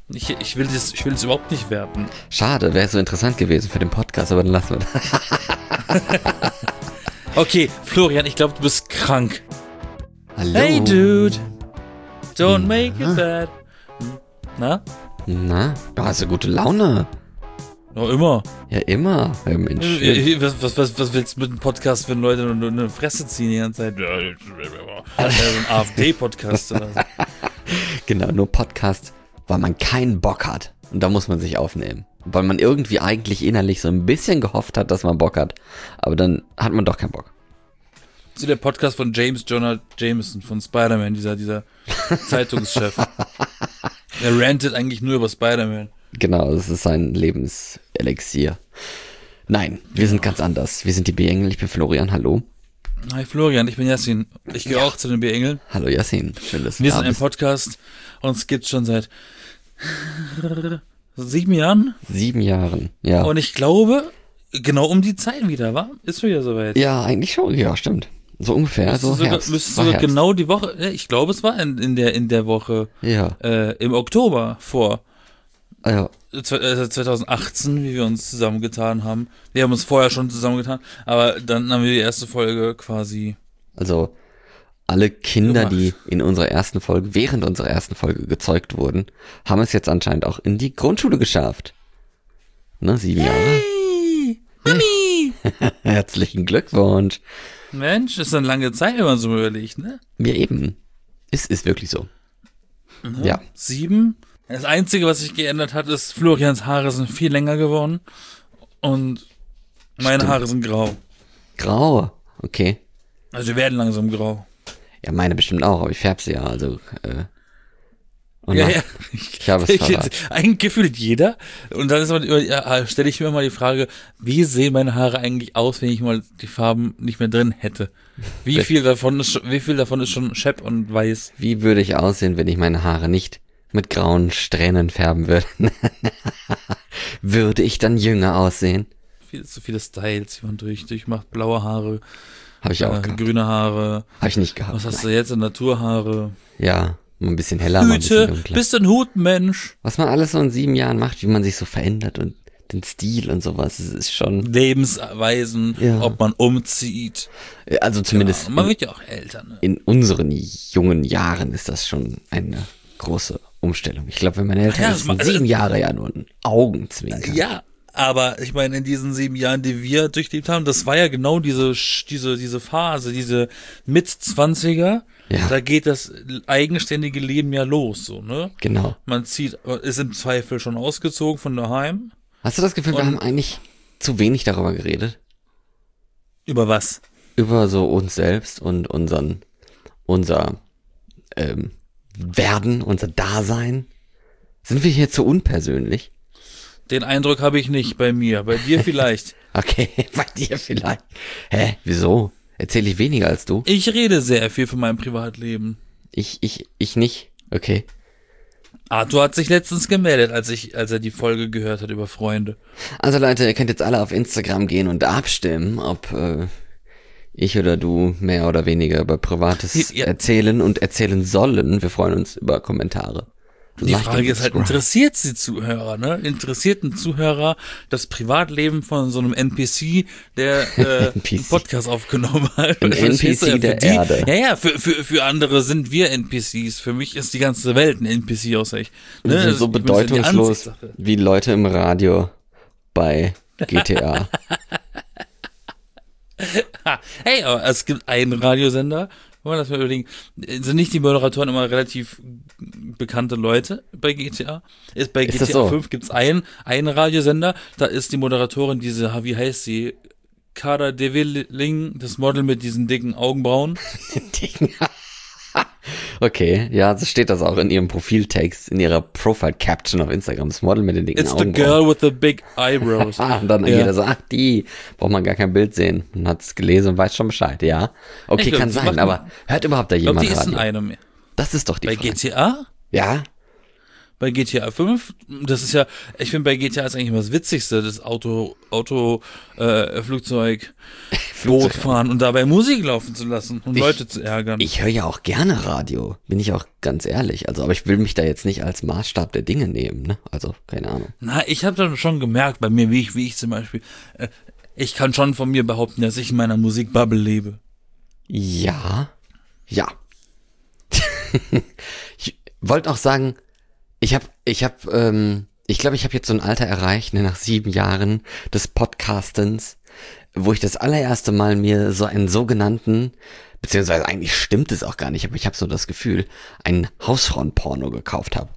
Ich will das überhaupt nicht werten. Schade, wäre so interessant gewesen für den Podcast, aber dann lassen wir das. Okay, Florian, ich glaube, du bist krank. Hallo. Hey, Dude. Don't make it bad. Na? Na, du hast ja gute Laune. Noch immer. Ja, immer. Ja, Mensch. Was willst du mit einem Podcast, wenn Leute nur eine Fresse ziehen die ganze Zeit? So ein AfD-Podcast oder so. Genau, nur Podcast, weil man keinen Bock hat. Und da muss man sich aufnehmen. Weil man irgendwie eigentlich innerlich so ein bisschen gehofft hat, dass man Bock hat. Aber dann hat man doch keinen Bock. So der Podcast von James Jonah Jameson von Spider-Man, dieser Zeitungschef. Der rantet eigentlich nur über Spider-Man. Genau, das ist sein Lebenselixier. Nein, wir sind ganz anders. Wir sind die B-Engel, ich bin Florian, hallo. Hi Florian, ich bin Yassin. Ich gehöre auch zu den B-Engeln. Hallo Yassin, schön, dass du Wir da sind ein bist. Podcast, uns gibt's schon seit 7 Jahren. 7 Jahren, ja. Und ich glaube, genau um die Zeit wieder, wa? Ist wieder soweit. Ja, eigentlich schon, ja, stimmt. So ungefähr, so Herbst. Müsste War sogar Herbst. genau die Woche, ich glaube, es war in der Woche Ja, im Oktober vor ja. 2018, wie wir uns zusammengetan haben. Wir haben uns vorher schon zusammengetan, aber dann haben wir die erste Folge quasi. Also alle Kinder, Gemacht. die in unserer ersten Folge, während unserer ersten Folge gezeugt wurden, haben es jetzt anscheinend auch in die Grundschule geschafft. Ne, 7 Jahre. Hey, Mami! Herzlichen Glückwunsch. Mensch, ist eine lange Zeit, wenn man so überlegt, ne? Ja, eben. Ist wirklich so. Ja. 7. Das Einzige, was sich geändert hat, ist, Florians Haare sind viel länger geworden und meine Stimmt. Haare sind grau. Grau. Okay. Also wir werden langsam grau. Ja, meine bestimmt auch, aber ich färbe sie ja, also, oh Ja, nein, ja. ich habe es verraten. Eigentlich gefühlt jeder. Und dann ist man, stelle ich mir mal die Frage, wie sehen meine Haare eigentlich aus, wenn ich mal die Farben nicht mehr drin hätte? Wie viel davon ist schon schepp und weiß? Wie würde ich aussehen, wenn ich meine Haare nicht mit grauen Strähnen färben würde? Würde ich dann jünger aussehen? Zu viele Styles, die man durchmacht. Blaue Haare, Habe ich auch gehabt. grüne Haare. Habe ich nicht gehabt. Was hast du jetzt? Naturhaare. Ja, mal ein bisschen heller, mal ein bisschen Hüte, dunkler. bist du ein Hutmensch? Was man alles so in 7 Jahren macht, wie man sich so verändert und den Stil und sowas, das ist schon, Lebensweisen, Ja. ob man umzieht. also zumindest Ja, man wird ja auch älter, ne? in unseren jungen Jahren ist das schon eine große Umstellung. Ich glaube, wenn meine Eltern Ja, ist, sind 7 Jahre ja nur ein Augenzwinkern. Ja, aber ich meine, in diesen 7 Jahren, die wir durchlebt haben, das war ja genau diese Phase, diese Mit-20er. Ja. Da geht das eigenständige Leben ja los, so, ne? Genau. Man ist im Zweifel schon ausgezogen von daheim. Hast du das Gefühl, wir Und- haben eigentlich zu wenig darüber geredet? Über was? Über so uns selbst und unser Werden, unser Dasein? Sind wir hier zu unpersönlich? Den Eindruck habe ich nicht bei mir, bei dir vielleicht. Okay, bei dir vielleicht. Hä, wieso? Erzähle ich weniger als du? Ich rede sehr viel von meinem Privatleben. Ich nicht. Okay. Arthur hat sich letztens gemeldet, als er die Folge gehört hat über Freunde. Also Leute, ihr könnt jetzt alle auf Instagram gehen und abstimmen, ob ich oder du mehr oder weniger über Privates Ja. erzählen und erzählen sollen. Wir freuen uns über Kommentare. Die Like Frage und ist halt, subscribe. interessiert die Zuhörer, ne? Interessiert ein Zuhörer das Privatleben von so einem NPC, der einen NPC. Podcast aufgenommen hat? Ein Verstehst du? NPC der Für Erde. Ja, für andere sind wir NPCs. Für mich ist die ganze Welt ein NPC, außer ich. Ne? Wir sind so Ich bin die bedeutungslos Ansichtssache. wie Leute im Radio bei GTA. Hey, aber es gibt einen Radiosender, wollen wir das mal überlegen, sind nicht die Moderatoren immer relativ bekannte Leute bei GTA? Bei Ist GTA das so? 5 gibt's einen Radiosender, da ist die Moderatorin wie heißt sie? Cara Delevingne, das Model mit diesen dicken Augenbrauen. Okay, ja, so steht das auch in ihrem Profiltext, in ihrer Profile-Caption auf Instagram. Das Model mit den dicken It's the Augenbrauen. girl with the big eyebrows. Und dann Ja. jeder so, ach die, braucht man gar kein Bild sehen. Man hat es gelesen und weiß schon Bescheid, ja. Okay, Ich glaub, kann sie sein, machen- aber hört überhaupt da Ich glaube, jemand die ist in Radio? einem mehr. Das ist doch die Bei Frage. GTA? Ja? Bei GTA 5, das ist ja, ich finde bei GTA ist eigentlich immer das Witzigste, das Flugzeug. Boot fahren und dabei Musik laufen zu lassen und Leute zu ärgern. Ich höre ja auch gerne Radio, bin ich auch ganz ehrlich. Also, aber ich will mich da jetzt nicht als Maßstab der Dinge nehmen, ne? Also, keine Ahnung. Na, ich habe dann schon gemerkt bei mir, wie ich zum Beispiel, ich kann schon von mir behaupten, dass ich in meiner Musikbubble lebe. Ja. Ich wollte auch sagen, ich glaube, ich habe jetzt so ein Alter erreicht, ne, nach 7 Jahren des Podcastens, wo ich das allererste Mal mir so einen sogenannten, beziehungsweise eigentlich stimmt es auch gar nicht, aber ich habe so das Gefühl, einen Hausfrauenporno gekauft habe.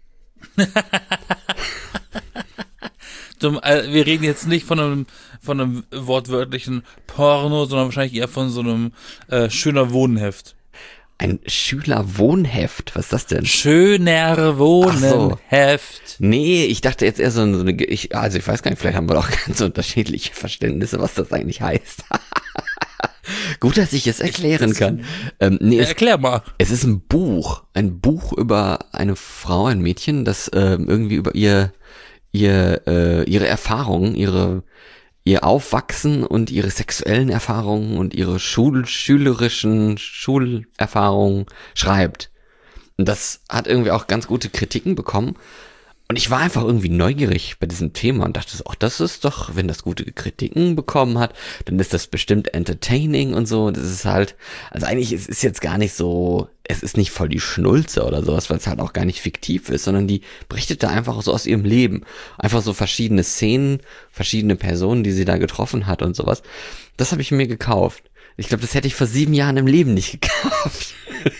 Wir reden jetzt nicht von einem wortwörtlichen Porno, sondern wahrscheinlich eher von so einem schöner Wohnheft. Ein Schülerwohnheft, was ist das denn? Schöner Wohnheft. Nee, ich dachte jetzt eher so eine, ich weiß gar nicht, vielleicht haben wir auch ganz unterschiedliche Verständnisse, was das eigentlich heißt. Gut, dass ich es erklären kann. Erklär mal. Es ist ein Buch über eine Frau, ein Mädchen, das irgendwie über ihre Erfahrungen, ihr Aufwachsen und ihre sexuellen Erfahrungen und ihre schülerischen Schulerfahrungen schreibt. Und das hat irgendwie auch ganz gute Kritiken bekommen. Und ich war einfach irgendwie neugierig bei diesem Thema und dachte, ach, das ist doch, wenn das gute Kritiken bekommen hat, dann ist das bestimmt entertaining und so. Das ist halt, also eigentlich, es ist jetzt gar nicht so, es ist nicht voll die Schnulze oder sowas, weil es halt auch gar nicht fiktiv ist, sondern die berichtet da einfach so aus ihrem Leben. Einfach so verschiedene Szenen, verschiedene Personen, die sie da getroffen hat und sowas. Das habe ich mir gekauft. Ich glaube, das hätte ich vor 7 Jahren im Leben nicht gekauft.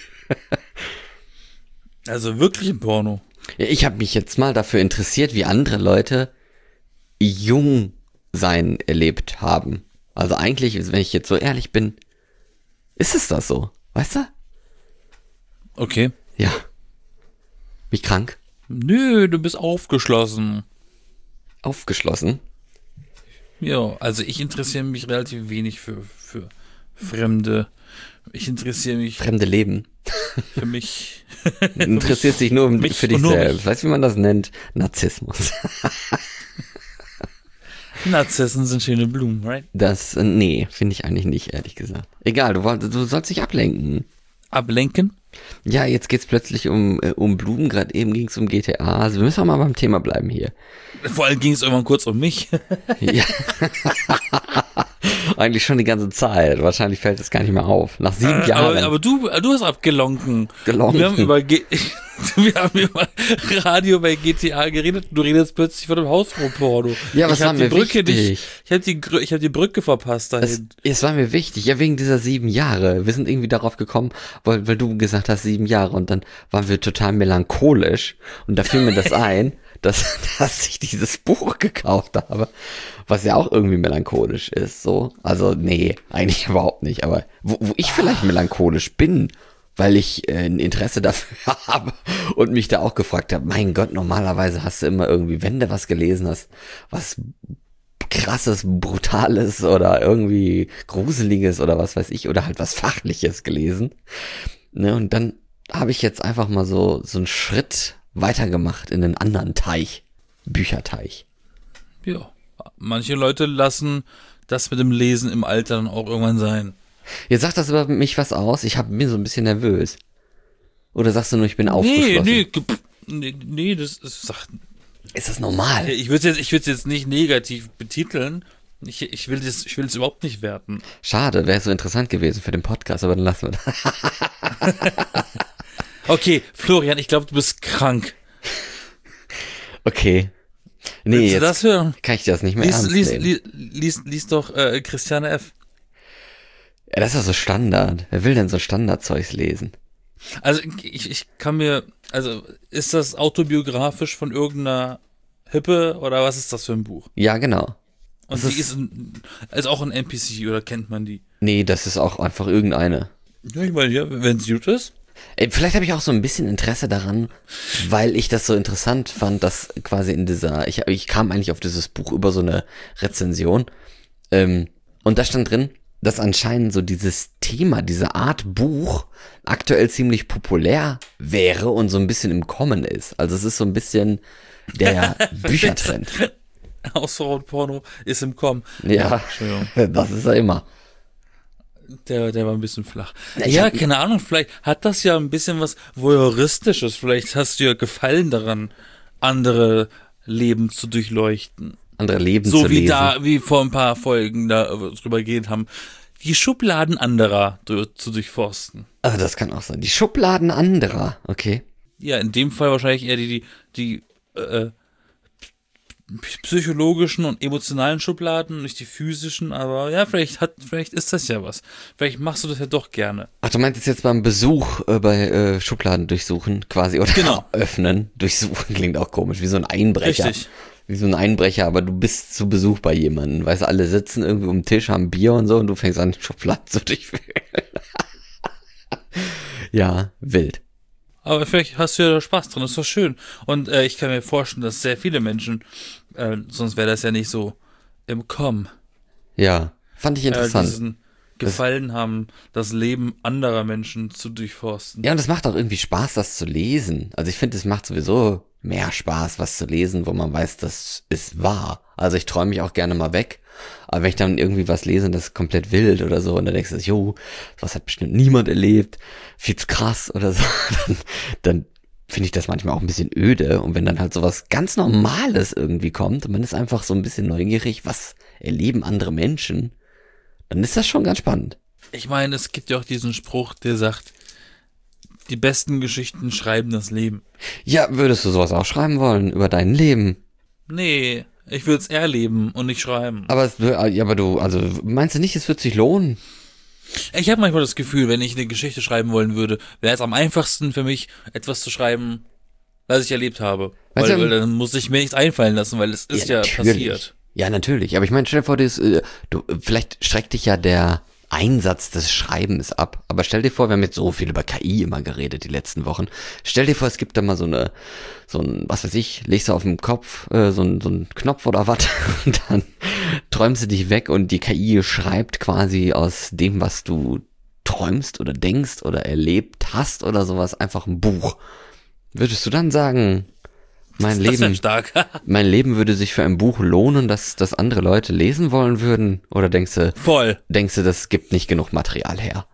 Also wirklich ein Porno. Ja, ich habe mich jetzt mal dafür interessiert, wie andere Leute jung sein erlebt haben. Also eigentlich, wenn ich jetzt so ehrlich bin, ist es das so, weißt du? Okay. Ja. Bin ich krank? Nö, du bist aufgeschlossen. Aufgeschlossen? Ja, also ich interessiere mich relativ wenig für Fremde. Ich interessiere mich Fremde Leben. für mich. Du interessierst dich nur für dich selbst. Mich. Weißt du, wie man das nennt? Narzissmus. Narzissen sind schöne Blumen, right? Das, nee, finde ich eigentlich nicht, ehrlich gesagt. Egal, du sollst dich ablenken. Ablenken? Ja, jetzt geht's plötzlich um Blumen, gerade eben ging's um GTA. Also wir müssen auch mal beim Thema bleiben hier. Vor allem ging es irgendwann kurz um mich. Ja. Eigentlich schon die ganze Zeit. Wahrscheinlich fällt es gar nicht mehr auf. Nach 7 Jahren. Aber du hast abgelonken. Gelonken. Wir haben über Radio bei GTA geredet. Du redest plötzlich von dem Hausfrau-Porno. Ja, was war mir wichtig? Ich hab die Brücke verpasst dahin. Es war mir wichtig. Ja, wegen dieser 7 Jahre. Wir sind irgendwie darauf gekommen, weil du gesagt hast 7 Jahre und dann waren wir total melancholisch und da fiel mir das ein, dass ich dieses Buch gekauft habe, was ja auch irgendwie melancholisch ist, so. Also, nee, eigentlich überhaupt nicht, aber wo ich vielleicht melancholisch bin, weil ich ein Interesse dafür habe und mich da auch gefragt habe, mein Gott, normalerweise hast du immer irgendwie, wenn du was gelesen hast, was krasses, brutales oder irgendwie gruseliges oder was weiß ich, oder halt was Fachliches gelesen, ne, und dann habe ich jetzt einfach mal so einen Schritt weitergemacht in einen anderen Teich, Bücherteich. Ja, manche Leute lassen das mit dem Lesen im Alter dann auch irgendwann sein. Jetzt sagt das über mich was aus, ich bin so ein bisschen nervös. Oder sagst du nur, ich bin aufgeschlossen? Nee, das ist... Ist das normal? Ich würde es jetzt nicht negativ betiteln. Ich will es überhaupt nicht werten. Schade, wäre so interessant gewesen für den Podcast, aber dann lassen wir das. Okay, Florian, ich glaube, du bist krank. Okay. Nee, willst du jetzt das hören? kann ich das nicht mehr ernst nehmen. Lies doch Christiane F. Ja, das ist ja so Standard. Wer will denn so Standardzeugs lesen? Also ich kann mir, also ist das autobiografisch von irgendeiner Hippe oder was ist das für ein Buch? Ja, genau. Und die ist auch ein NPC oder kennt man die? Nee, das ist auch einfach irgendeine. Ja, ich meine, ja, wenn es gut ist. Vielleicht habe ich auch so ein bisschen Interesse daran, weil ich das so interessant fand, dass quasi in dieser, ich kam eigentlich auf dieses Buch über so eine Rezension, und da stand drin, dass anscheinend so dieses Thema, diese Art Buch aktuell ziemlich populär wäre und so ein bisschen im Kommen ist. Also es ist so ein bisschen der Büchertrend. Hausfrauenporno ist im Kommen. Ja, das ist ja immer. Der war ein bisschen flach. Ich Ja, hab- keine Ahnung, vielleicht hat das ja ein bisschen was Voyeuristisches. Vielleicht hast du ja Gefallen daran, andere Leben zu durchleuchten. Andere Leben So zu wie lesen. wie vor ein paar Folgen da drüber gehen haben, die Schubladen anderer zu durchforsten. Also das kann auch sein. Die Schubladen anderer, okay. Ja, in dem Fall wahrscheinlich eher die psychologischen und emotionalen Schubladen, nicht die physischen, aber ja, vielleicht ist das ja was. Vielleicht machst du das ja doch gerne. Ach, du meintest jetzt beim Besuch bei Schubladen durchsuchen quasi oder Genau. öffnen. Durchsuchen klingt auch komisch, wie so ein Einbrecher. Richtig. Wie so ein Einbrecher, aber du bist zu Besuch bei jemandem. Weißt du, alle sitzen irgendwie um den Tisch, haben Bier und so und du fängst an, Schubladen zu durchwühlen. Ja, wild. Aber vielleicht hast du ja da Spaß dran, das ist doch schön. Und ich kann mir vorstellen, dass sehr viele Menschen, sonst wäre das ja nicht so im Kommen, Ja, fand ich interessant. diesen Gefallen haben, das Leben anderer Menschen zu durchforsten. Ja, und es macht auch irgendwie Spaß, das zu lesen. Also ich finde, es macht sowieso mehr Spaß, was zu lesen, wo man weiß, das ist wahr. Also ich träume mich auch gerne mal weg. Aber wenn ich dann irgendwie was lese und das ist komplett wild oder so, und dann denkst du, jo, sowas hat bestimmt niemand erlebt, viel zu krass oder so, dann finde ich das manchmal auch ein bisschen öde. Und wenn dann halt sowas ganz Normales irgendwie kommt und man ist einfach so ein bisschen neugierig, was erleben andere Menschen, dann ist das schon ganz spannend. Ich meine, es gibt ja auch diesen Spruch, der sagt, die besten Geschichten schreiben das Leben. Ja, würdest du sowas auch schreiben wollen über dein Leben? Nee, ich würde es erleben und nicht schreiben. Aber du, also meinst du nicht, es wird sich lohnen? Ich habe manchmal das Gefühl, wenn ich eine Geschichte schreiben wollen würde, wäre es am einfachsten für mich, etwas zu schreiben, was ich erlebt habe. Weißt du, Weil dann muss ich mir nichts einfallen lassen, weil es ist ja natürlich. passiert. Ja, natürlich. Aber ich meine, stell dir vor, vielleicht schreckt dich ja der Einsatz des Schreibens ab. Aber stell dir vor, wir haben jetzt so viel über KI immer geredet die letzten Wochen. Stell dir vor, es gibt da mal so ein, was weiß ich, legst du auf dem Kopf so ein Knopf oder was und dann träumst du dich weg und die KI schreibt quasi aus dem, was du träumst oder denkst oder erlebt hast oder sowas, einfach ein Buch. Würdest du dann sagen, Das wäre stark. mein Leben würde sich für ein Buch lohnen, dass das andere Leute lesen wollen würden? Oder denkst du, Voll. das gibt nicht genug Material her?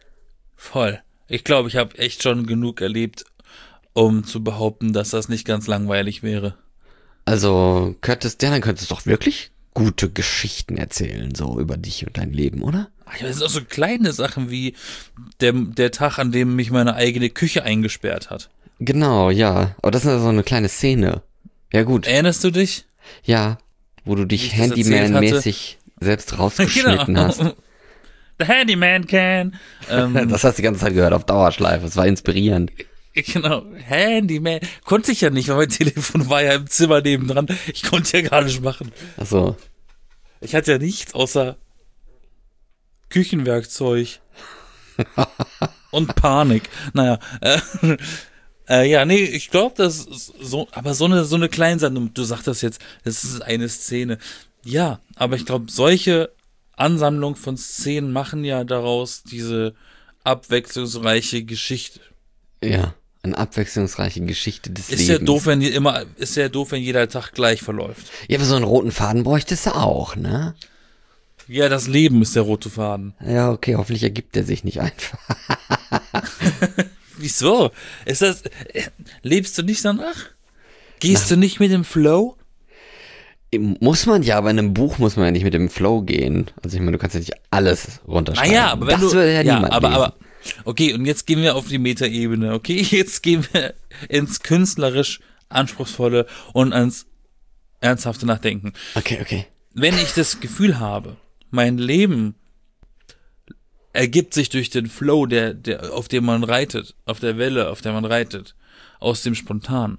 Voll. Ich glaube, ich habe echt schon genug erlebt, um zu behaupten, dass das nicht ganz langweilig wäre. Also, dann könntest du doch wirklich gute Geschichten erzählen, so über dich und dein Leben, oder? Das sind auch so kleine Sachen wie der Tag, an dem mich meine eigene Küche eingesperrt hat. Genau, ja. Aber das ist ja so eine kleine Szene. Ja, gut. Erinnerst du dich? Ja, wo du Wie dich ich das erzählt Handyman-mäßig selbst rausgeschnitten hast. The Handyman can. Das hast du die ganze Zeit gehört auf Dauerschleife. Es war inspirierend. Genau, Handyman. Konnte ich ja nicht, weil mein Telefon war ja im Zimmer nebendran. Ich konnte ja gar nicht machen. Ach so. Ich hatte ja nichts außer Küchenwerkzeug. Und Panik. Naja, ja, nee, ich glaube, das ist so, aber so eine Kleinsendung, du sagtest jetzt, das ist eine Szene. Ja, aber ich glaube, solche Ansammlung von Szenen machen ja daraus diese abwechslungsreiche Geschichte. Ja, eine abwechslungsreiche Geschichte des Ist Lebens. ja doof, wenn jeder Tag gleich verläuft. Ja, aber so einen roten Faden bräuchtest du auch, ne? Ja, das Leben ist der rote Faden. Ja, okay, hoffentlich ergibt er sich nicht einfach. Wieso? Lebst du nicht danach? Gehst du nicht mit dem Flow? Muss man ja, aber in einem Buch muss man ja nicht mit dem Flow gehen. Also ich meine, du kannst ja nicht alles runterschreiben. Naja, aber wenn das du, würde ja niemand lesen. aber, okay, und jetzt gehen wir auf die Metaebene, okay? Jetzt gehen wir ins künstlerisch Anspruchsvolle und ans ernsthafte Nachdenken. Okay. Wenn ich das Gefühl habe, mein Leben ergibt sich durch den Flow, auf dem man reitet, auf der Welle, auf der man reitet, aus dem Spontan,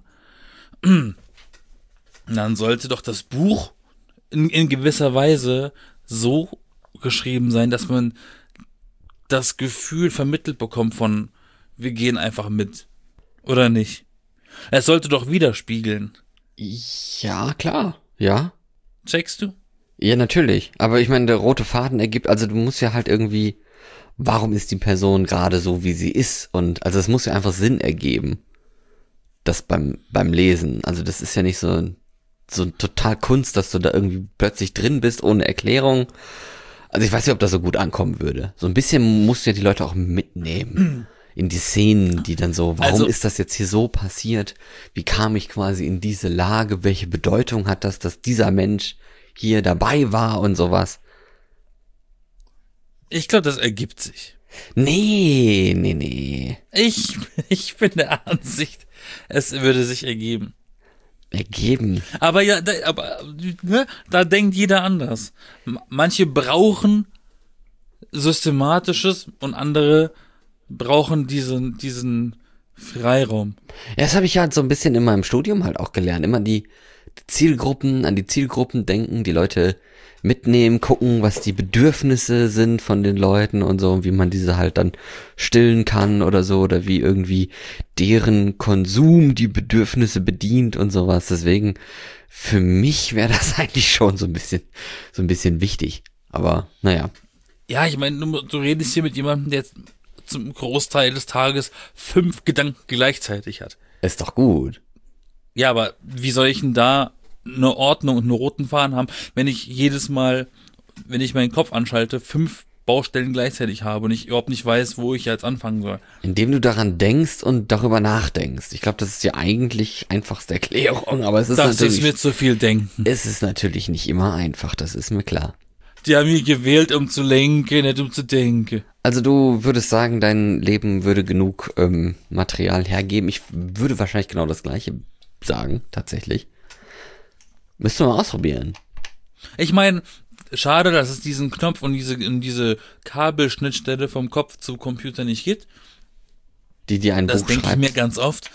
dann sollte doch das Buch in gewisser Weise so geschrieben sein, dass man das Gefühl vermittelt bekommt von, wir gehen einfach mit. Oder nicht? Es sollte doch widerspiegeln. Ja, klar. Ja. Checkst du? Ja, natürlich. Aber ich meine, der rote Faden ergibt, also du musst ja halt irgendwie, warum ist die Person gerade so, wie sie ist? Und also es muss ja einfach Sinn ergeben. Das beim Lesen. Also das ist ja nicht so total Kunst, dass du da irgendwie plötzlich drin bist, ohne Erklärung. Also ich weiß nicht, ob das so gut ankommen würde. So ein bisschen musst du ja die Leute auch mitnehmen in die Szenen, die dann so, warum ist das jetzt hier so passiert? Wie kam ich quasi in diese Lage? Welche Bedeutung hat das, dass dieser Mensch hier dabei war und sowas? Ich glaube, das ergibt sich. Nee. Ich bin der Ansicht, es würde sich ergeben. Ergeben. Aber ja, da denkt jeder anders. Manche brauchen Systematisches und andere brauchen diesen Freiraum. Ja, das habe ich halt so ein bisschen in meinem Studium halt auch gelernt. Immer an die Zielgruppen denken, die Leute mitnehmen, gucken, was die Bedürfnisse sind von den Leuten und so, und wie man diese halt dann stillen kann oder so, oder wie irgendwie deren Konsum die Bedürfnisse bedient und sowas. Deswegen, für mich wäre das eigentlich schon so ein bisschen wichtig. Aber, naja. Ja, ich meine, du redest hier mit jemandem, der jetzt zum Großteil des Tages 5 Gedanken gleichzeitig hat. Ist doch gut. Ja, aber wie soll ich denn da eine Ordnung und einen roten Faden haben, wenn ich jedes Mal, wenn ich meinen Kopf anschalte, 5 Baustellen gleichzeitig habe und ich überhaupt nicht weiß, wo ich jetzt anfangen soll. Indem du daran denkst und darüber nachdenkst. Ich glaube, das ist die eigentlich einfachste Erklärung, aber es ist das ist mir zu viel Denken. Es ist natürlich nicht immer einfach, das ist mir klar. Die haben mich gewählt, um zu lenken, nicht um zu denken. Also du würdest sagen, dein Leben würde genug Material hergeben. Ich würde wahrscheinlich genau das Gleiche sagen, tatsächlich. Müsste man ausprobieren. Ich meine, schade, dass es diesen Knopf und diese Kabelschnittstelle vom Kopf zum Computer nicht gibt. Die ein Buch schreibt. Das denke ich mir ganz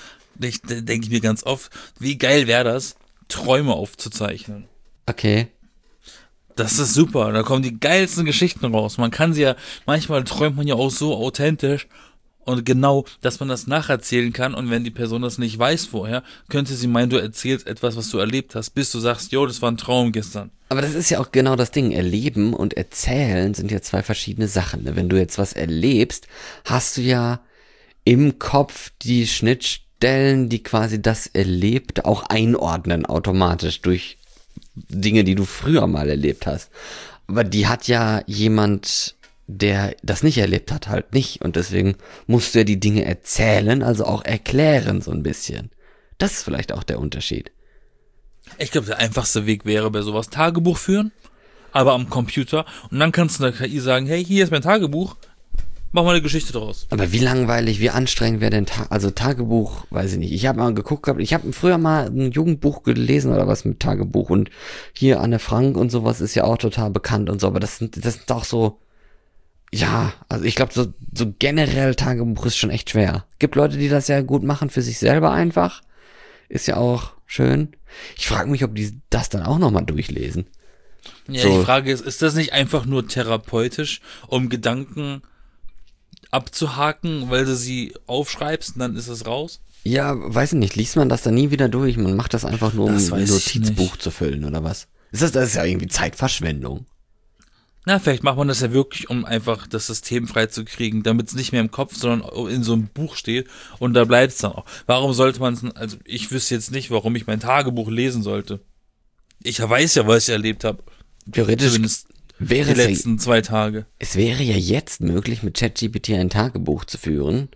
oft. Wie geil wäre das, Träume aufzuzeichnen. Okay. Das ist super, da kommen die geilsten Geschichten raus. Man kann sie ja, manchmal träumt man ja auch so authentisch und genau, dass man das nacherzählen kann, und wenn die Person das nicht weiß vorher, könnte sie meinen, du erzählst etwas, was du erlebt hast, bis du sagst, jo, das war ein Traum gestern. Aber das ist ja auch genau das Ding. Erleben und erzählen sind ja 2 verschiedene Sachen. Ne? Wenn du jetzt was erlebst, hast du ja im Kopf die Schnittstellen, die quasi das Erlebte auch einordnen automatisch durch Dinge, die du früher mal erlebt hast. Aber die hat ja jemand, der das nicht erlebt hat, halt nicht. Und deswegen musst du ja die Dinge erzählen, also auch erklären so ein bisschen. Das ist vielleicht auch der Unterschied. Ich glaube, der einfachste Weg wäre bei sowas Tagebuch führen, aber am Computer. Und dann kannst du der KI sagen, hey, hier ist mein Tagebuch, mach mal eine Geschichte draus. Aber wie langweilig, wie anstrengend wäre denn also Tagebuch, weiß ich nicht. Ich habe mal geguckt gehabt, ich habe früher mal ein Jugendbuch gelesen oder was mit Tagebuch, und hier Anne Frank und sowas ist ja auch total bekannt und so, aber das sind auch so, ja, also ich glaube, so generell Tagebuch ist schon echt schwer. Gibt Leute, die das ja gut machen für sich selber einfach. Ist ja auch schön. Ich frage mich, ob die das dann auch nochmal durchlesen. Ja, so. Die Frage ist das nicht einfach nur therapeutisch, um Gedanken abzuhaken, weil du sie aufschreibst und dann ist es raus? Ja, weiß ich nicht. Liest man das dann nie wieder durch? Man macht das einfach nur, um ein Notizbuch zu füllen, oder was? Das ist ja irgendwie Zeitverschwendung. Na, vielleicht macht man das ja wirklich, um einfach das System freizukriegen, damit es nicht mehr im Kopf, sondern in so einem Buch steht, und da bleibt es dann auch. Warum sollte man es, also ich wüsste jetzt nicht, warum ich mein Tagebuch lesen sollte. Ich weiß ja, was ich erlebt habe. Theoretisch Zumindest wäre die letzten 2 Tage. Es wäre ja jetzt möglich, mit ChatGPT ein Tagebuch zu führen,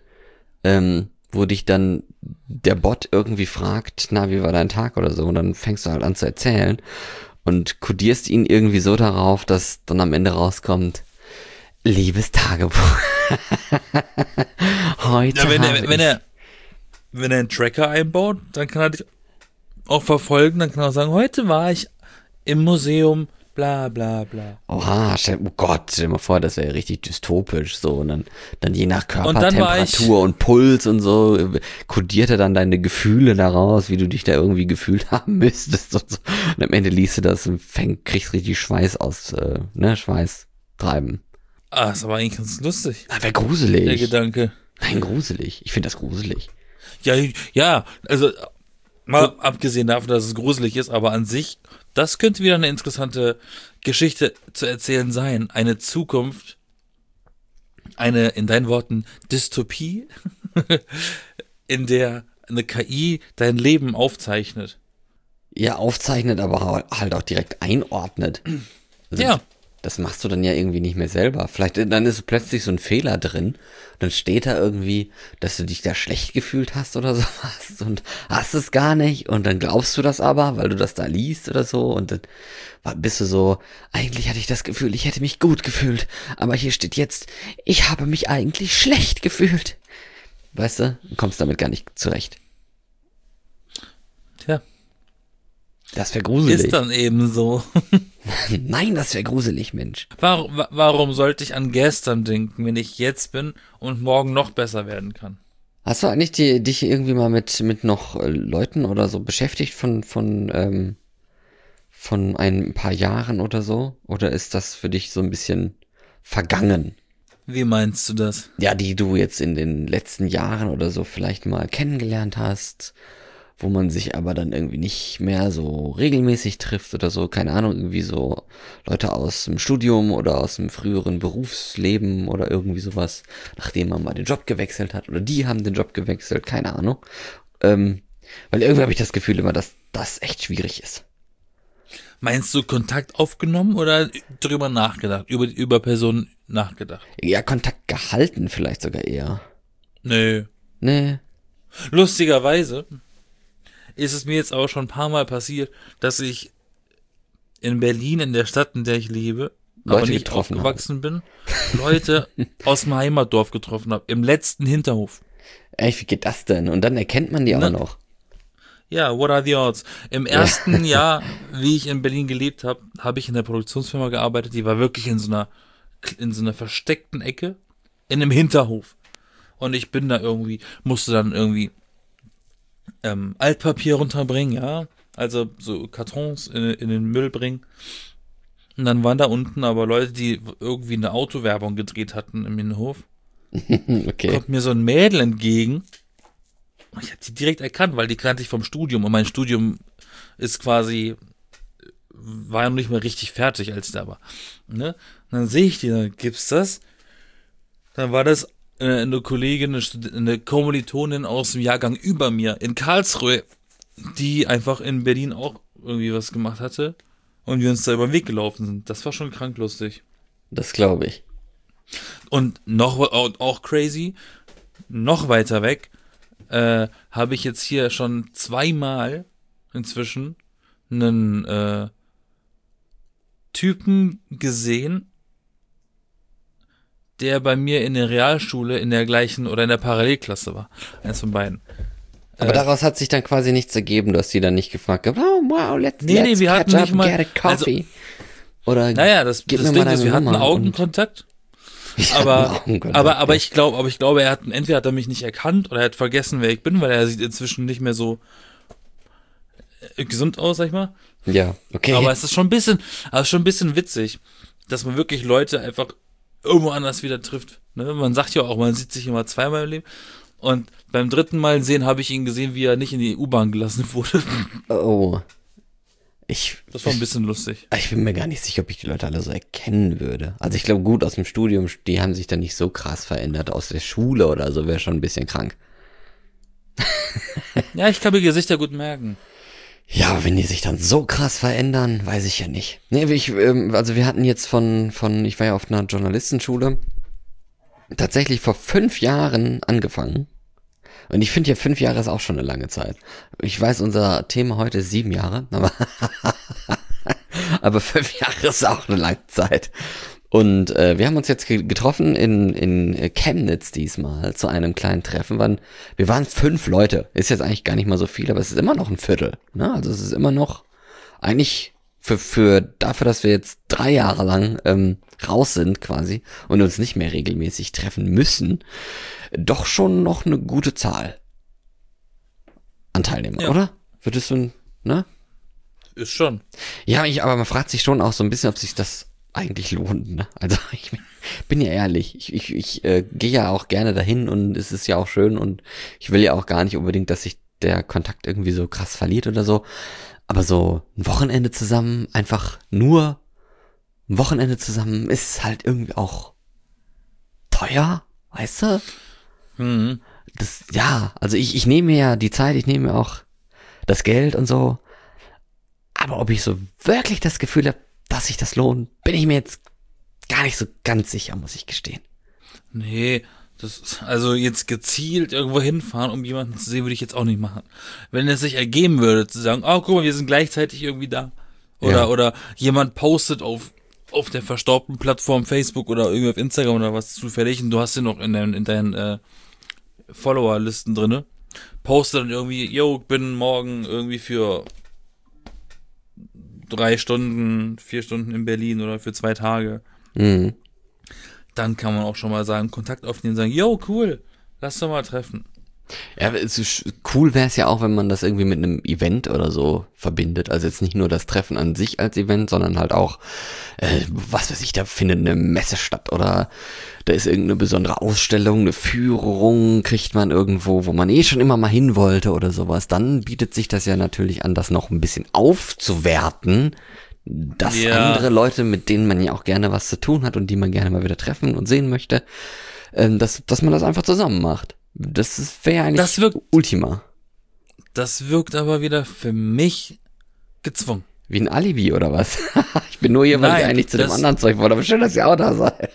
wo dich dann der Bot irgendwie fragt, na, wie war dein Tag oder so, und dann fängst du halt an zu erzählen und kodierst ihn irgendwie so darauf, dass dann am Ende rauskommt, liebes Tagebuch. Heute ja, wenn er einen Tracker einbaut, dann kann er dich auch verfolgen, dann kann er sagen, heute war ich im Museum, bla bla bla. Oha, oh Gott, stell dir mal vor, das wäre richtig dystopisch, so, und dann je nach Körpertemperatur und Puls und so, kodiert er dann deine Gefühle daraus, wie du dich da irgendwie gefühlt haben müsstest und so. Und am Ende liest du das und kriegst richtig Schweiß Schweiß treiben. Ah, ist aber eigentlich ganz lustig. Ah, wäre gruselig. Der Gedanke. Nein, gruselig. Ich finde das gruselig. Ja, also mal abgesehen davon, dass es gruselig ist, aber an sich, das könnte wieder eine interessante Geschichte zu erzählen sein. Eine Zukunft, eine, in deinen Worten, Dystopie, in der eine KI dein Leben aufzeichnet. Ja, aufzeichnet, aber halt auch direkt einordnet. Also ja. das machst du dann ja irgendwie nicht mehr selber. Vielleicht, dann ist plötzlich so ein Fehler drin. Dann steht da irgendwie, dass du dich da schlecht gefühlt hast oder sowas und hast es gar nicht. Und dann glaubst du das aber, weil du das da liest oder so. Und dann bist du so, eigentlich hatte ich das Gefühl, ich hätte mich gut gefühlt. Aber hier steht jetzt, ich habe mich eigentlich schlecht gefühlt. Weißt du, du kommst damit gar nicht zurecht. Tja. Das wäre gruselig. Ist dann eben so. Nein, das wäre gruselig, Mensch. Warum sollte ich an gestern denken, wenn ich jetzt bin und morgen noch besser werden kann? Hast du eigentlich dich irgendwie mal mit noch Leuten oder so beschäftigt von ein paar Jahren oder so? Oder ist das für dich so ein bisschen vergangen? Wie meinst du das? Ja, die du jetzt in den letzten Jahren oder so vielleicht mal kennengelernt hast, wo man sich aber dann irgendwie nicht mehr so regelmäßig trifft oder so, keine Ahnung, irgendwie so Leute aus dem Studium oder aus dem früheren Berufsleben oder irgendwie sowas, nachdem man mal den Job gewechselt hat oder die haben den Job gewechselt, keine Ahnung. Weil irgendwie habe ich das Gefühl immer, dass das echt schwierig ist. Meinst du Kontakt aufgenommen oder drüber nachgedacht, über Personen nachgedacht? Ja, Kontakt gehalten vielleicht sogar eher. Nö. Nee. Lustigerweise ist es mir jetzt auch schon ein paar Mal passiert, dass ich in Berlin, in der Stadt, in der ich lebe, aber Leute nicht getroffen aufgewachsen bin, Leute aus dem Heimatdorf getroffen habe, im letzten Hinterhof. Echt, wie geht das denn? Und dann erkennt man die auch noch. Ja, what are the odds? Im ersten Jahr, wie ich in Berlin gelebt habe, habe ich in der Produktionsfirma gearbeitet, die war wirklich in so einer versteckten Ecke, in einem Hinterhof. Und ich bin da irgendwie, musste dann irgendwie Altpapier runterbringen, ja, also so Kartons in den Müll bringen. Und dann waren da unten aber Leute, die irgendwie eine Autowerbung gedreht hatten im Innenhof. Okay. Kommt mir so ein Mädel entgegen. Ich habe die direkt erkannt, weil die kannte ich vom Studium. Und mein Studium ist quasi, war ja noch nicht mehr richtig fertig, als ich da war. Ne? Und dann sehe ich die, dann gibt's das. Dann war das eine Kollegin, eine Kommilitonin aus dem Jahrgang über mir in Karlsruhe, die einfach in Berlin auch irgendwie was gemacht hatte und wir uns da über den Weg gelaufen sind. Das war schon krank lustig. Das glaube ich. Und auch crazy, noch weiter weg, habe ich jetzt hier schon zweimal inzwischen einen Typen gesehen, der bei mir in der Realschule in der gleichen oder in der Parallelklasse war. Eins von beiden. Aber daraus hat sich dann quasi nichts ergeben, du hast die dann nicht gefragt, oh wow, let's wir hatten catch nicht up, mal, get a coffee. Oder naja, das Ding ist, wir hatten Augenkontakt. Aber ich glaube, entweder hat er mich nicht erkannt oder er hat vergessen, wer ich bin, weil er sieht inzwischen nicht mehr so gesund aus, sag ich mal. Ja, okay. Aber es ist schon ein bisschen witzig, dass man wirklich Leute einfach irgendwo anders wieder trifft. Ne? Man sagt ja auch, man sieht sich immer zweimal im Leben. Und beim dritten Mal sehen habe ich ihn gesehen, wie er nicht in die U-Bahn gelassen wurde. Oh. Das war ein bisschen lustig. Ich bin mir gar nicht sicher, ob ich die Leute alle so erkennen würde. Also ich glaube, gut, aus dem Studium, die haben sich dann nicht so krass verändert. Aus der Schule oder so wäre schon ein bisschen krank. Ja, ich kann mir Gesichter gut merken. Ja, aber wenn die sich dann so krass verändern, weiß ich ja nicht. Nee, also wir hatten jetzt ich war ja auf einer Journalistenschule, tatsächlich vor 5 Jahren angefangen. Und ich finde ja 5 Jahre ist auch schon eine lange Zeit. Ich weiß, unser Thema heute ist 7 Jahre, aber 5 Jahre ist auch eine lange Zeit. Und wir haben uns jetzt getroffen in Chemnitz diesmal zu einem kleinen Treffen. Wir waren 5 Leute. Ist jetzt eigentlich gar nicht mal so viel, aber es ist immer noch ein Viertel. Ne? Also es ist immer noch eigentlich dafür, dass wir jetzt 3 Jahre lang raus sind quasi und uns nicht mehr regelmäßig treffen müssen, doch schon noch eine gute Zahl an Teilnehmern, ja. Oder? Würdest du, ne? Ist schon. Ja, aber man fragt sich schon auch so ein bisschen, ob sich das eigentlich lohnt, ne? Also ich bin ja ehrlich, ich gehe ja auch gerne dahin und es ist ja auch schön und ich will ja auch gar nicht unbedingt, dass sich der Kontakt irgendwie so krass verliert oder so, aber so ein Wochenende zusammen, einfach nur ein Wochenende zusammen ist halt irgendwie auch teuer, weißt du? Mhm. Also ich nehme mir ja die Zeit, ich nehme mir auch das Geld und so, aber ob ich so wirklich das Gefühl habe, dass sich das lohnt, bin ich mir jetzt gar nicht so ganz sicher, muss ich gestehen. Nee, also jetzt gezielt irgendwo hinfahren, um jemanden zu sehen, würde ich jetzt auch nicht machen. Wenn es sich ergeben würde, zu sagen, oh, guck mal, wir sind gleichzeitig irgendwie da. Oder jemand postet auf der verstaubten Plattform Facebook oder irgendwie auf Instagram oder was zufällig und du hast den noch in deinen Follower-Listen drinne, postet dann irgendwie, yo, bin morgen irgendwie für 3 Stunden, 4 Stunden in Berlin oder für 2 Tage. Mhm. Dann kann man auch schon mal sagen, Kontakt aufnehmen und sagen, yo, cool, lass doch mal treffen. Ja, cool wäre es ja auch, wenn man das irgendwie mit einem Event oder so verbindet. Also jetzt nicht nur das Treffen an sich als Event, sondern halt auch, was weiß ich, da findet eine Messe statt oder da ist irgendeine besondere Ausstellung, eine Führung kriegt man irgendwo, wo man schon immer mal hin wollte oder sowas. Dann bietet sich das ja natürlich an, das noch ein bisschen aufzuwerten, dass andere Leute, mit denen man ja auch gerne was zu tun hat und die man gerne mal wieder treffen und sehen möchte, dass man das einfach zusammen macht. Das wäre eigentlich Ultima. Das wirkt aber wieder für mich gezwungen. Wie ein Alibi oder was? Ich bin nur hier, weil ich eigentlich zu dem anderen Zeug wollte, aber schön, dass ihr auch da seid.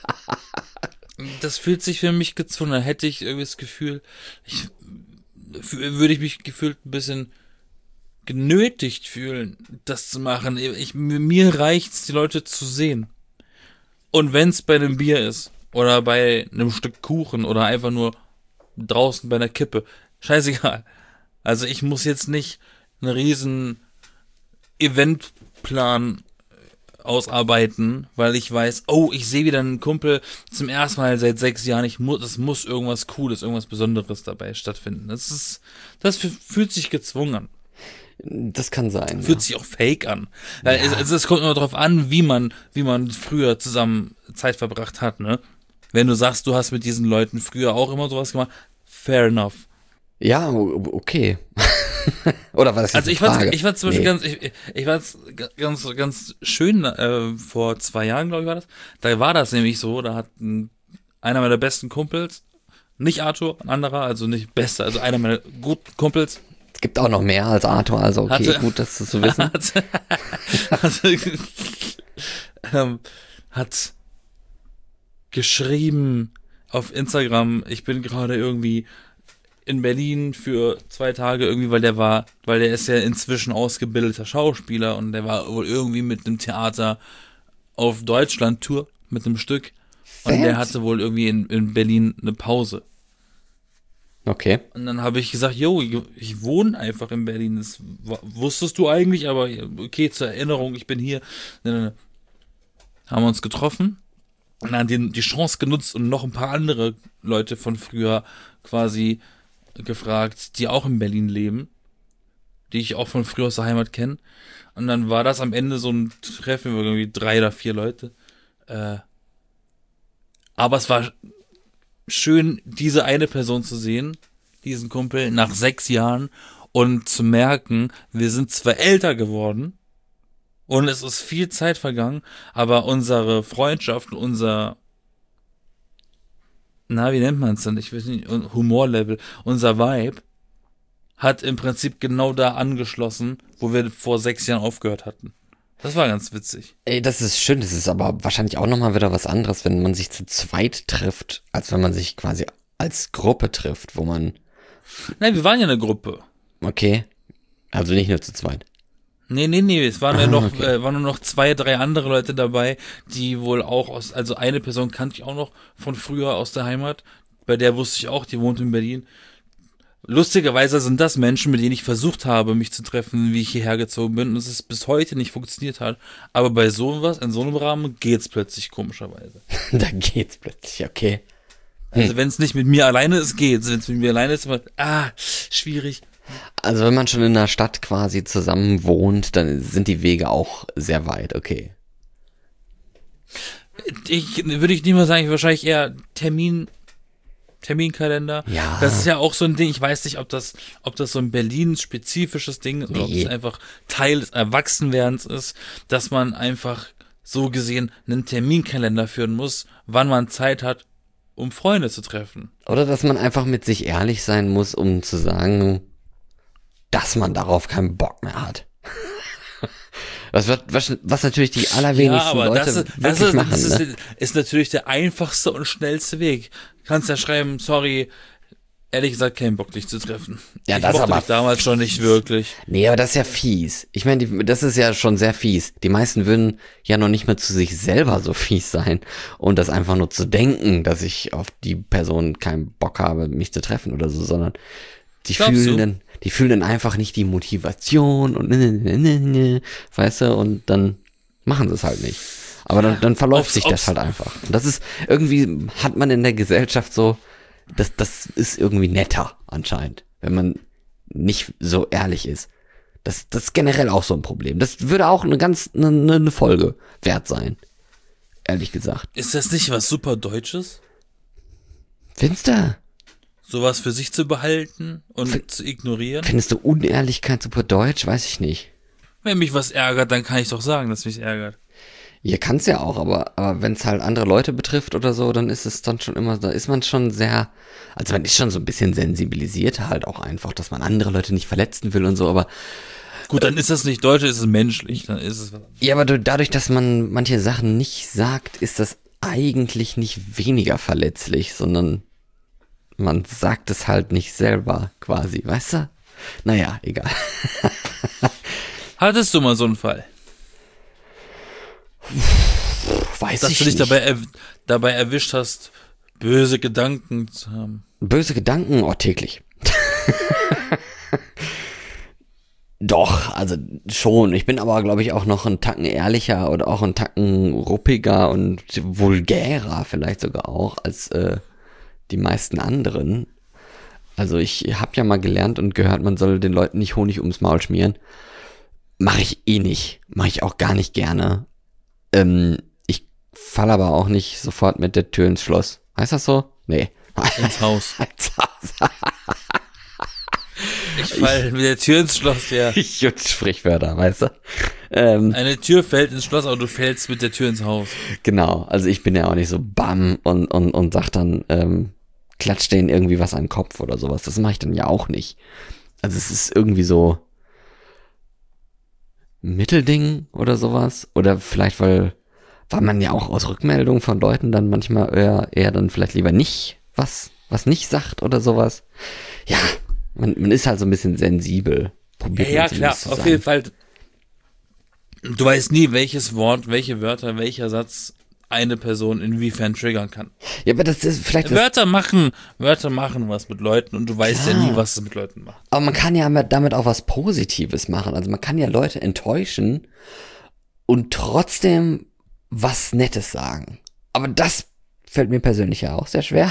Das fühlt sich für mich gezwungen. Da hätte ich irgendwie das Gefühl, würde ich mich gefühlt ein bisschen genötigt fühlen, das zu machen. Mir reicht's, die Leute zu sehen. Und wenn's bei einem Bier ist oder bei einem Stück Kuchen oder einfach nur draußen bei einer Kippe, scheißegal. Also ich muss jetzt nicht einen riesen Eventplan ausarbeiten, weil ich weiß, oh, ich sehe wieder einen Kumpel zum ersten Mal seit 6 Jahren, es muss irgendwas Cooles, irgendwas Besonderes dabei stattfinden. Das fühlt sich gezwungen an. Das kann sein. Fühlt sich auch fake an. Ja. Also es kommt immer darauf an, wie man früher zusammen Zeit verbracht hat, ne? Wenn du sagst, du hast mit diesen Leuten früher auch immer sowas gemacht, fair enough. Ja, okay. Oder was ist also ich fand zum Beispiel ganz schön, vor 2 Jahren, glaube ich, war das. Da war das nämlich so, da hat einer meiner besten Kumpels, nicht Arthur, ein anderer, also nicht bester, also einer meiner guten Kumpels. Es gibt auch noch mehr als Arthur, also okay, gut, das zu wissen. Hat geschrieben auf Instagram, ich bin gerade irgendwie in Berlin für 2 Tage irgendwie, weil der ist ja inzwischen ausgebildeter Schauspieler und der war wohl irgendwie mit einem Theater auf Deutschland-Tour mit einem Stück und der hatte wohl irgendwie in Berlin eine Pause. Okay. Und dann habe ich gesagt, yo, ich wohne einfach in Berlin. Das wusstest du eigentlich, aber okay, zur Erinnerung, ich bin hier. Haben wir uns getroffen und dann die Chance genutzt und noch ein paar andere Leute von früher quasi gefragt, die auch in Berlin leben, die ich auch von früher aus der Heimat kenne. Und dann war das am Ende so ein Treffen über irgendwie 3 oder 4 Leute. Aber es war schön, diese eine Person zu sehen, diesen Kumpel, nach 6 Jahren und zu merken, wir sind zwar älter geworden und es ist viel Zeit vergangen, aber unsere Freundschaft, wie nennt man es denn? Ich weiß nicht, Humorlevel, unser Vibe hat im Prinzip genau da angeschlossen, wo wir vor 6 Jahren aufgehört hatten. Das war ganz witzig. Ey, das ist schön, das ist aber wahrscheinlich auch nochmal wieder was anderes, wenn man sich zu zweit trifft, als wenn man sich quasi als Gruppe trifft, wo man... Nein, wir waren ja eine Gruppe. Okay, also nicht nur zu zweit. Nee, es waren waren nur noch 2, 3 andere Leute dabei, die wohl auch also eine Person kannte ich auch noch von früher aus der Heimat, bei der wusste ich auch, die wohnt in Berlin. Lustigerweise sind das Menschen, mit denen ich versucht habe, mich zu treffen, wie ich hierher gezogen bin und es bis heute nicht funktioniert hat. Aber bei sowas, in so einem Rahmen, geht's plötzlich komischerweise. Da geht's plötzlich, okay. Also wenn es nicht mit mir alleine ist, geht's. Wenn es mit mir alleine ist, schwierig. Also wenn man schon in einer Stadt quasi zusammen wohnt, dann sind die Wege auch sehr weit, okay. Würde ich nicht mal sagen, wahrscheinlich eher Terminkalender. Ja. Das ist ja auch so ein Ding, ich weiß nicht, ob das so ein Berlin-spezifisches Ding ist oder ob es einfach Teil des Erwachsenwerdens ist, dass man einfach so gesehen einen Terminkalender führen muss, wann man Zeit hat, um Freunde zu treffen. Oder dass man einfach mit sich ehrlich sein muss, um zu sagen, dass man darauf keinen Bock mehr hat. Was natürlich die allerwenigsten Leute wirklich machen. Das ist natürlich der einfachste und schnellste Weg. Kannst ja schreiben, sorry, ehrlich gesagt, keinen Bock, dich zu treffen. Ja, ich das mochte aber dich damals schon nicht wirklich. Nee, aber das ist ja fies. Ich meine, das ist ja schon sehr fies. Die meisten würden ja noch nicht mal zu sich selber so fies sein und das einfach nur zu denken, dass ich auf die Person keinen Bock habe, mich zu treffen oder so, sondern die fühlen dann einfach nicht die Motivation und weißt du, und dann machen sie es halt nicht. Aber dann verläuft sich das halt einfach. Und das ist, irgendwie hat man in der Gesellschaft so, das ist irgendwie netter anscheinend, wenn man nicht so ehrlich ist. Das ist generell auch so ein Problem. Das würde auch eine Folge wert sein. Ehrlich gesagt. Ist das nicht was super Deutsches? Findest du? Sowas für sich zu behalten und zu ignorieren? Findest du Unehrlichkeit super deutsch? Weiß ich nicht. Wenn mich was ärgert, dann kann ich doch sagen, dass mich ärgert. Ja, kann's ja auch, aber wenn es halt andere Leute betrifft oder so, dann ist es dann schon immer, da ist man schon sehr, also man ist schon so ein bisschen sensibilisiert halt auch einfach, dass man andere Leute nicht verletzen will und so, aber gut, dann ist das nicht deutsch, ist es menschlich, dann ist es was. Ja, aber dadurch, dass man manche Sachen nicht sagt, ist das eigentlich nicht weniger verletzlich, sondern man sagt es halt nicht selber quasi, weißt du? Naja, egal. Hattest du mal so einen Fall? Weiß dass ich du dich nicht. dabei erwischt hast, böse Gedanken zu haben. Böse Gedanken? Oh, täglich. Doch, also schon. Ich bin aber, glaube ich, auch noch einen Tacken ehrlicher oder auch einen Tacken ruppiger und vulgärer vielleicht sogar auch als die meisten anderen. Also ich habe ja mal gelernt und gehört, man soll den Leuten nicht Honig ums Maul schmieren. Mache ich eh nicht. Mache ich auch gar nicht gerne. Ich falle aber auch nicht sofort mit der Tür ins Schloss. Heißt das so? Nee. Ins Haus. Ich falle mit der Tür ins Schloss, ja. Ich und Sprichwörter, weißt du? Eine Tür fällt ins Schloss, aber du fällst mit der Tür ins Haus. Genau, also ich bin ja auch nicht so bam und sag dann, klatscht denen irgendwie was an den Kopf oder sowas. Das mache ich dann ja auch nicht. Also es ist irgendwie so Mittelding oder sowas. Oder vielleicht, weil man ja auch aus Rückmeldungen von Leuten dann manchmal eher dann vielleicht lieber nicht was nicht sagt oder sowas. Ja, man ist halt so ein bisschen sensibel. Probiert ja, klar, auf jeden Fall. Du weißt nie, welches Wort, welche Wörter, welcher Satz eine Person inwiefern triggern kann. Ja, aber das ist vielleicht Wörter machen was mit Leuten und du weißt ja nie, was es mit Leuten macht. Aber man kann ja damit auch was Positives machen. Also man kann ja Leute enttäuschen und trotzdem was Nettes sagen. Aber das fällt mir persönlich ja auch sehr schwer.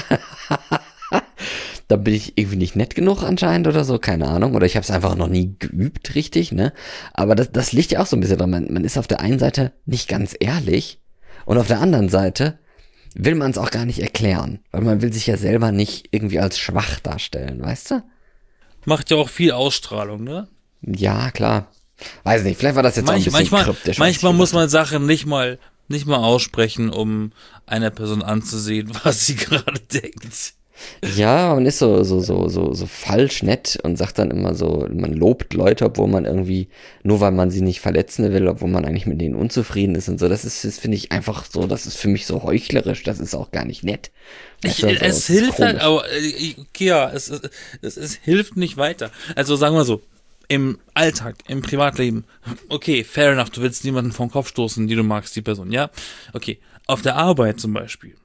Da bin ich irgendwie nicht nett genug anscheinend oder so, keine Ahnung. Oder ich habe es einfach noch nie geübt, richtig, ne? Aber das liegt ja auch so ein bisschen dran. Man ist auf der einen Seite nicht ganz ehrlich und auf der anderen Seite will man es auch gar nicht erklären. Weil man will sich ja selber nicht irgendwie als schwach darstellen, weißt du? Macht ja auch viel Ausstrahlung, ne? Ja, klar. Weiß nicht, vielleicht war das jetzt auch ein bisschen kryptisch. Manchmal muss man Sachen nicht mal aussprechen, um einer Person anzusehen, was sie gerade denkt. Ja, man ist so falsch nett und sagt dann immer so, man lobt Leute, obwohl man irgendwie, nur weil man sie nicht verletzen will, obwohl man eigentlich mit denen unzufrieden ist und so. Das finde ich einfach so, das ist für mich so heuchlerisch, das ist auch gar nicht nett. Es hilft halt, aber ja, es hilft nicht weiter. Also sagen wir so, im Alltag, im Privatleben, okay, fair enough, du willst niemanden vom Kopf stoßen, die du magst, die Person, ja? Okay, auf der Arbeit zum Beispiel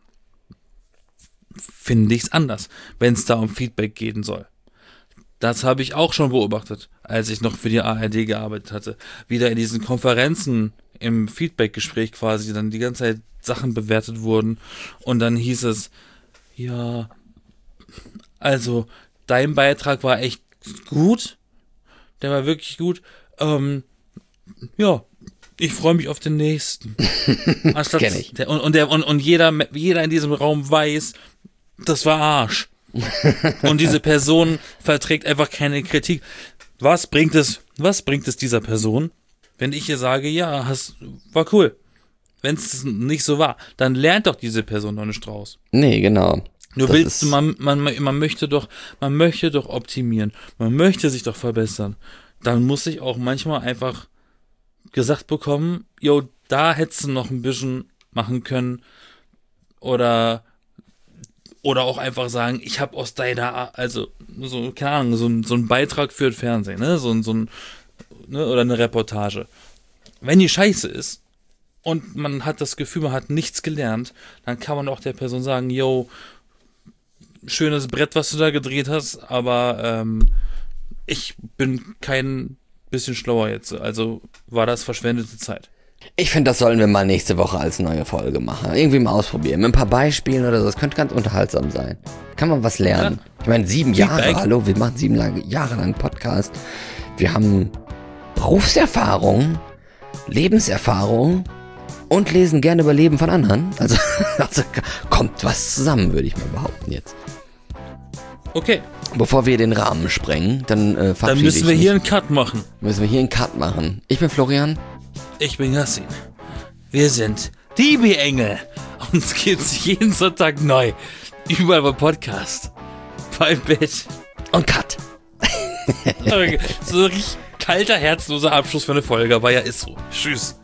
finde ich es anders, wenn es da um Feedback gehen soll. Das habe ich auch schon beobachtet, als ich noch für die ARD gearbeitet hatte. Wieder in diesen Konferenzen im Feedback-Gespräch quasi dann die ganze Zeit Sachen bewertet wurden und dann hieß es, ja, also dein Beitrag war echt gut, der war wirklich gut, ja, ich freue mich auf den nächsten. Anstatt Kenn ich. Und jeder in diesem Raum weiß, das war Arsch. Und diese Person verträgt einfach keine Kritik. Was bringt es dieser Person, wenn ich ihr sage, ja, war cool. Wenn es nicht so war, dann lernt doch diese Person noch nicht draus. Nee, genau. Man möchte doch optimieren. Man möchte sich doch verbessern. Dann muss ich auch manchmal einfach gesagt bekommen, yo, da hättest du noch ein bisschen machen können oder auch einfach sagen, ich habe aus deiner, also so, keine Ahnung, so ein Beitrag für das Fernsehen, ne, ne, oder eine Reportage. Wenn die scheiße ist und man hat das Gefühl, man hat nichts gelernt, dann kann man auch der Person sagen, yo, schönes Brett, was du da gedreht hast, aber ich bin kein bisschen schlauer jetzt, also war das verschwendete Zeit. Ich finde, das sollen wir mal nächste Woche als neue Folge machen. Irgendwie mal ausprobieren. Mit ein paar Beispielen oder so. Das könnte ganz unterhaltsam sein. Kann man was lernen. Ja. Ich meine, 7 Jahre, hallo, wir machen 7 Jahre lang Podcast. Wir haben Berufserfahrung, Lebenserfahrung und lesen gerne über Leben von anderen. Also kommt was zusammen, würde ich mal behaupten jetzt. Okay. Bevor wir den Rahmen sprengen, dann verabschiede Dann müssen wir hier einen Cut machen. Ich bin Florian. Ich bin Yassin. Wir sind die B-Engel. Uns geht's jeden Sonntag neu. Überall beim Podcast. Beim Bett. Und Cut. So ein richtig kalter, herzloser Abschluss für eine Folge, aber ja, ist so. Tschüss.